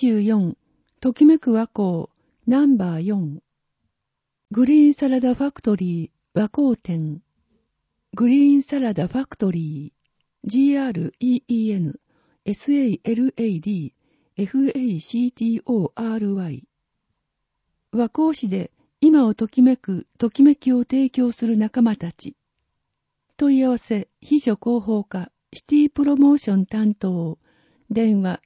24、ときめく和光、ナンバー4。グリーンサラダファクトリー、和光店。グリーンサラダファクトリー、GREEN、SALAD、FACTORY。和光市で今をときめく、ときめきを提供する仲間たち。問い合わせ、秘書広報課、シティプロモーション担当。電話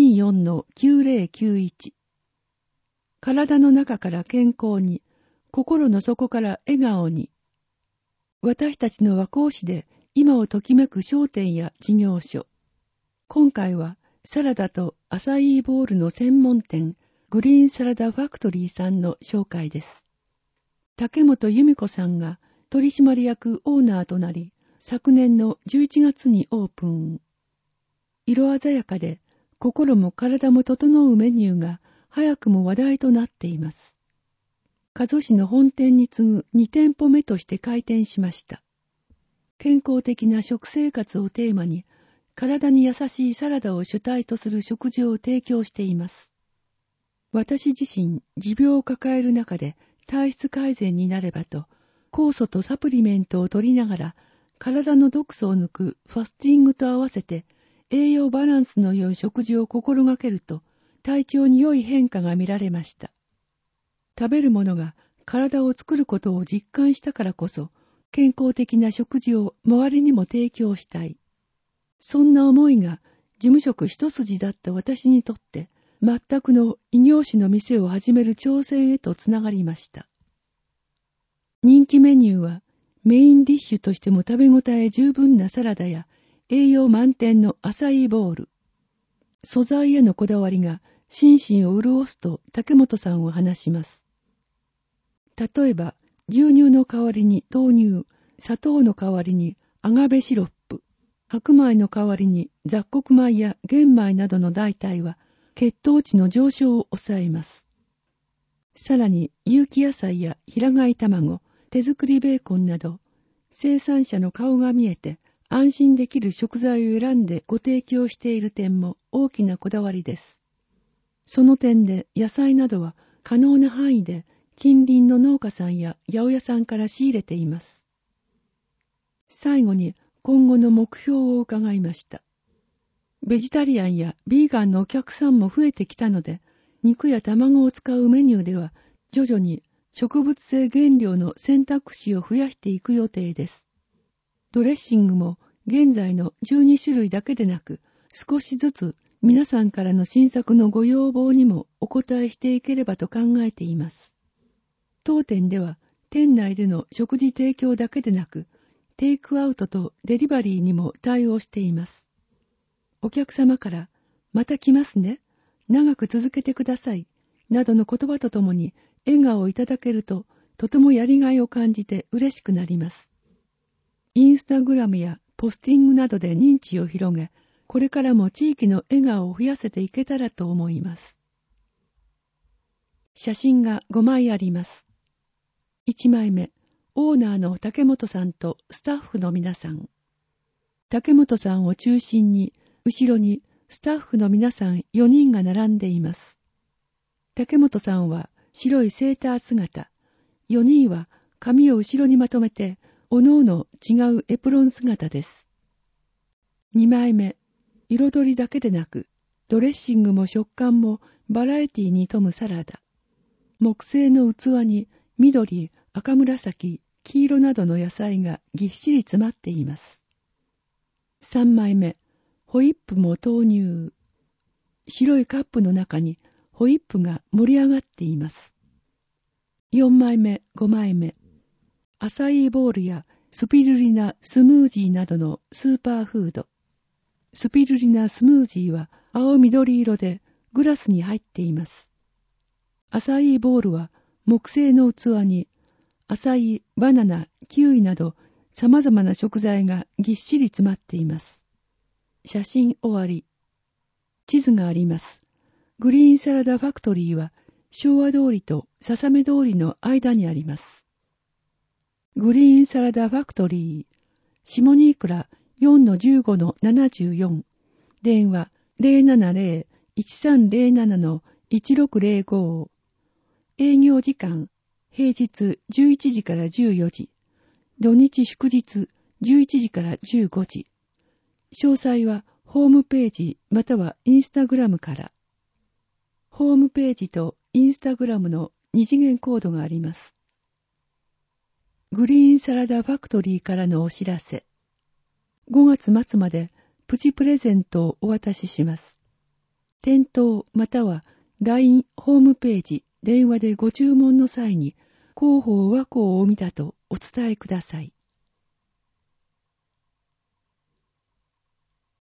424-9091。体の中から健康に、心の底から笑顔に。私たちの和光市で今をときめく商店や事業所。今回はサラダとアサイーボールの専門店、グリーンサラダファクトリーさんの紹介です。竹本由美子さんが取締役オーナーとなり、昨年の11月にオープン。色鮮やかで心も体も整うメニューが早くも話題となっています。加須市の本店に次ぐ2店舗目として開店しました。健康的な食生活をテーマに、体に優しいサラダを主体とする食事を提供しています。私自身、持病を抱える中で体質改善になればと、酵素とサプリメントを取りながら、体の毒素を抜くファスティングと合わせて、栄養バランスの良い食事を心がけると、体調に良い変化が見られました。食べるものが体を作ることを実感したからこそ、健康的な食事を周りにも提供したい。そんな思いが事務職一筋だった私にとって、全くの異業種の店を始める挑戦へとつながりました。人気メニューは、メインディッシュとしても食べ応え十分なサラダや、栄養満点のアサイーボール。素材へのこだわりが心身を潤すと竹本さんは話します。例えば、牛乳の代わりに豆乳、砂糖の代わりにアガベシロップ、白米の代わりに雑穀米や玄米などの代替は血糖値の上昇を抑えます。さらに有機野菜や平飼い卵、手作りベーコンなど、生産者の顔が見えて安心できる食材を選んでご提供している点も大きなこだわりです。その点で野菜などは可能な範囲で近隣の農家さんや八百屋さんから仕入れています。最後に今後の目標を伺いました。ベジタリアンやビーガンのお客さんも増えてきたので、肉や卵を使うメニューでは徐々に植物性原料の選択肢を増やしていく予定です。ドレッシングも現在の12種類だけでなく、少しずつ皆さんからの新作のご要望にもお答えしていければと考えています。当店では店内での食事提供だけでなく、テイクアウトとデリバリーにも対応しています。お客様から、また来ますね、長く続けてください、などの言葉とともに笑顔をいただけると、とてもやりがいを感じて嬉しくなります。インスタグラムやポスティングなどで認知を広げ、これからも地域の笑顔を増やせていけたらと思います。写真が5枚あります。1枚目、オーナーの竹本さんとスタッフの皆さん。竹本さんを中心に、後ろにスタッフの皆さん4人が並んでいます。竹本さんは白いセーター姿、4人は髪を後ろにまとめて、おのおの違うエプロン姿です。2枚目、彩りだけでなく、ドレッシングも食感もバラエティに富むサラダ。木製の器に緑、赤紫、黄色などの野菜がぎっしり詰まっています。3枚目、ホイップも豆乳。白いカップの中にホイップが盛り上がっています。4枚目、5枚目。アサイーボールやスピルリナスムージーなどのスーパーフード。スピルリナスムージーは青緑色でグラスに入っています。アサイーボールは木製の器にアサイ、バナナ、キウイなど様々な食材がぎっしり詰まっています。写真終わり。地図があります。グリーンサラダファクトリーは昭和通りと笹目通りの間にあります。グリーンサラダファクトリー、下新倉 4-15-74、電話 1307-1605。営業時間、平日11時から14時。土日祝日11時から15時。詳細はホームページまたはインスタグラムから。ホームページとインスタグラムの二次元コードがあります。グリーンサラダファクトリーからのお知らせ。5月末までプチプレゼントをお渡しします。店頭または LINE ホームページ、電話でご注文の際に広報和光を見たとお伝えください。